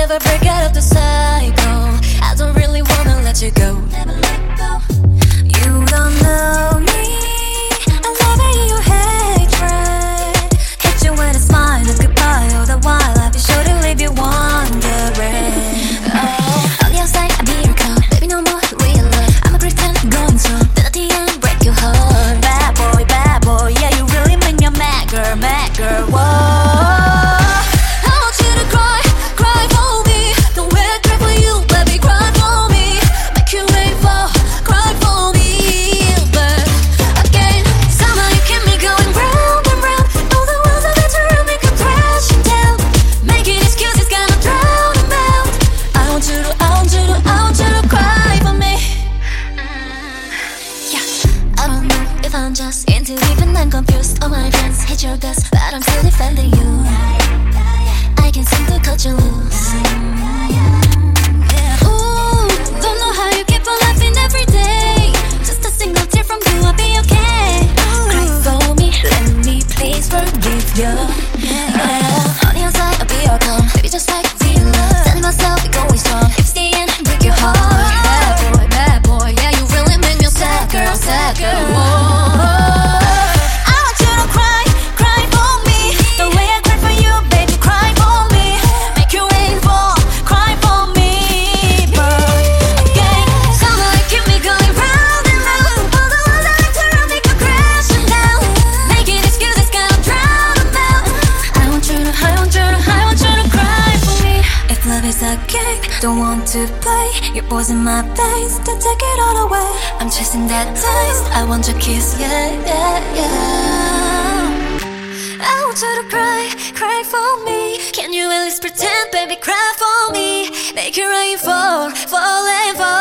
never break out of the cycle. I don't really wanna let you go. Never let go. You don't know me. I love you, hatred. Hit you with a smile, a goodbye. All the while I'll be sure to leave you wondering. Oh, on the outside I'll be your call. Baby, no more real love. I'ma pretend going strong. Then at the end break your heart. Bad boy, yeah, you really mean you're mad girl, whoa. I'm just into deep and I'm confused. All my friends hate your guts, but I'm still defending you. I can't seem to cut you loose. Ooh, don't know how you keep on laughing every day. Just a single tear from you, I'll be okay. Cry for me, let me please forgive you. On the outside, I'll be your calm. Baby, just like real love. Telling myself we're going strong. If it's the end, break your heart. Bad boy, yeah, you really make me sad girl. Whoa. Don't want to play, you're poison my veins. Don't take it all away. I'm chasing that taste. I want your kiss, yeah. I want you to cry for me. Can you at least pretend, baby, cry for me? Make it rain fall and fall.